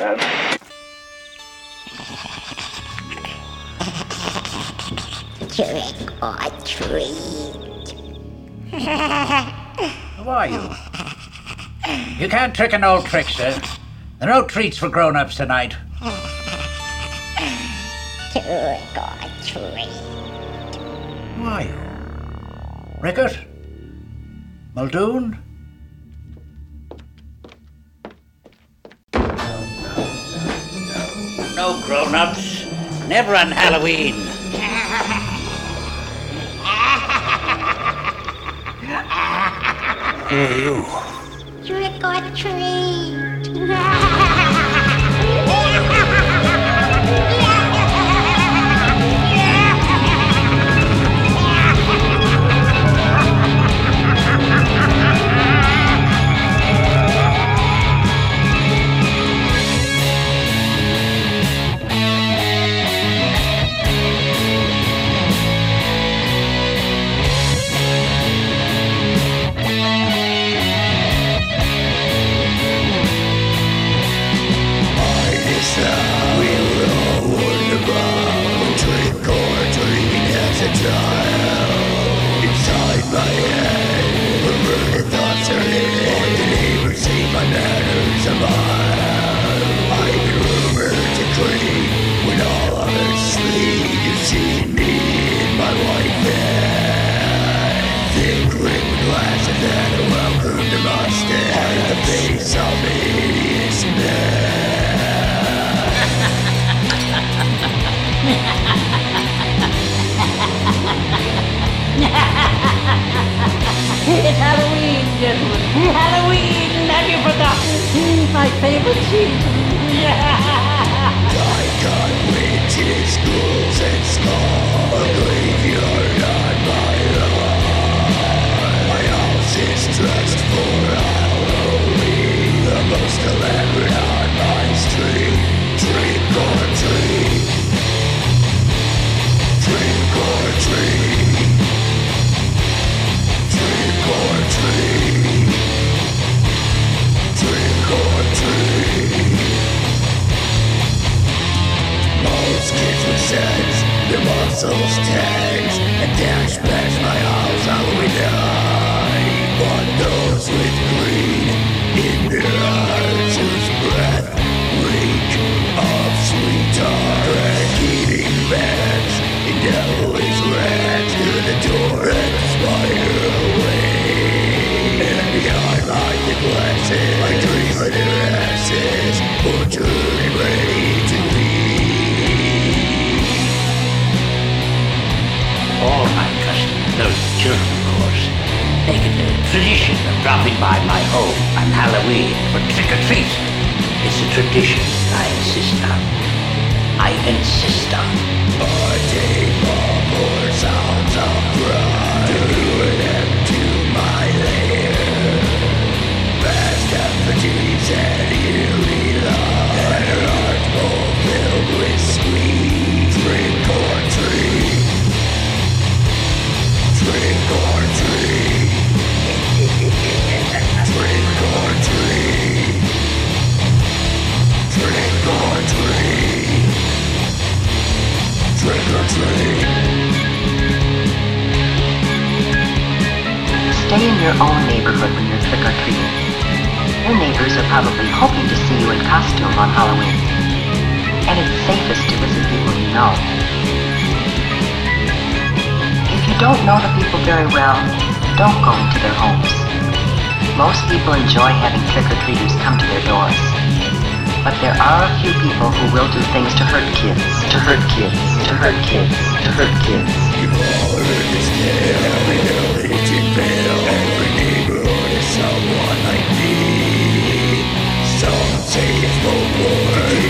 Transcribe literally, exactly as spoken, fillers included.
Trick or treat. Who are you? You can't trick an old trickster. There are no treats for grown-ups tonight. Trick or treat. Who are you? Rickert? Muldoon? No grown-ups. Never on Halloween. Who are you? Trick or treat. Inside my head, perverted thoughts are in. All the neighbors say my manners are mild. I've been rumored to clean when all others sleep. You've seen me in my white van, thick liquid glass and then a welcome to my stand. The face of an hideous man. It's Halloween, gentlemen. Halloween! Have you forgotten my favorite season? I got witches, ghouls, and skull. A graveyard on my lawn. My house is dressed for Halloween. The most elaborate on my street. Trick or treat. Trick or treat. Trick or treat. Trick or treat. Most kids with sense, their muscles tense, and dash past my house Halloween night. But those with greed in their hearts, whose breath reek of sweet tar, eating bats and devilish rats through the door and spider away. And behind my thick glasses, I dream of their asses, butchered and ready to eat. All my customers, those children, of course, make it a tradition of dropping by my home on Halloween for trick-or-treat. It's a tradition I insist on. I insist on. I take my poor sounds of pride to lure them to my lair. Vast effigies and eerie love, and her heart full filled with sweet. Trick or treat. Trick or treat. Trick or treat. Trick or treat. Trick or treat. Stay in your own neighborhood when you're trick-or-treating. Your neighbors are probably hoping to see you in costume on Halloween. And it's safest to visit people you know. If you don't know the people very well, don't go into their homes. Most people enjoy having trick-or-treaters come to their doors. But there are a few people who will do things to hurt kids, to hurt kids, to hurt kids, to hurt kids. You've all heard this tale. Every village in Vale, every neighborhood is someone like me. Some say it's folklore,